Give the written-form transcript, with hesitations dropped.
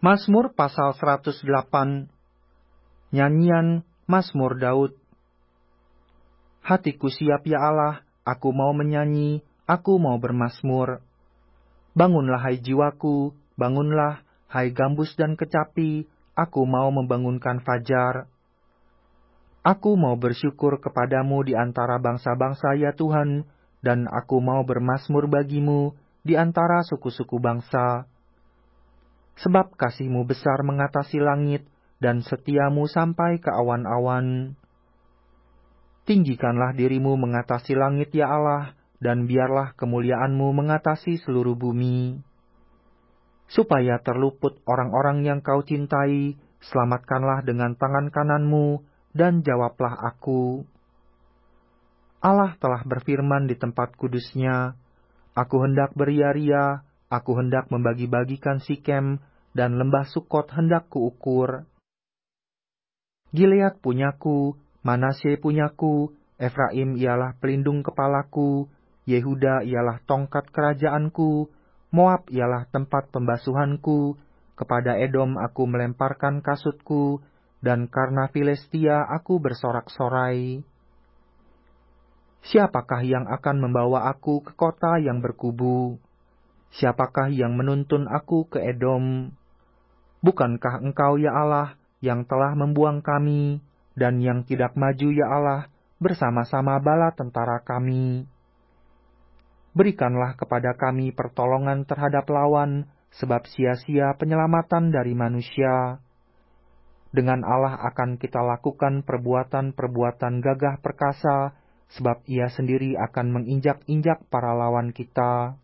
Mazmur pasal 108. Nyanyian Mazmur Daud. Hatiku siap ya Allah, aku mau menyanyi, aku mau bermazmur. Bangunlah hai jiwaku, bangunlah hai gambus dan kecapi, aku mau membangunkan fajar. Aku mau bersyukur kepadamu di antara bangsa-bangsa ya Tuhan, dan aku mau bermazmur bagimu di antara suku-suku bangsa. Sebab kasih-Mu besar mengatasi langit, dan setiamu sampai ke awan-awan. Tinggikanlah dirimu mengatasi langit ya Allah, dan biarlah kemuliaan-Mu mengatasi seluruh bumi. Supaya terluput orang-orang yang Kau cintai, selamatkanlah dengan tangan kanan-Mu, dan jawablah aku. Allah telah berfirman di tempat kudus-Nya, aku hendak beria-ria, aku hendak membagi-bagikan Sikem, dan lembah Sukot hendak kuukur. Gilead punyaku, Manasye punyaku, Efraim ialah pelindung kepalaku, Yehuda ialah tongkat kerajaanku, Moab ialah tempat pembasuhanku, kepada Edom aku melemparkan kasutku, dan karena Filistia aku bersorak-sorai. Siapakah yang akan membawa aku ke kota yang berkubu? Siapakah yang menuntun aku ke Edom? Bukankah Engkau ya Allah yang telah membuang kami, dan yang tidak maju ya Allah bersama-sama bala tentara kami? Berikanlah kepada kami pertolongan terhadap lawan, sebab sia-sia penyelamatan dari manusia. Dengan Allah akan kita lakukan perbuatan-perbuatan gagah perkasa, sebab Ia sendiri akan menginjak-injak para lawan kita.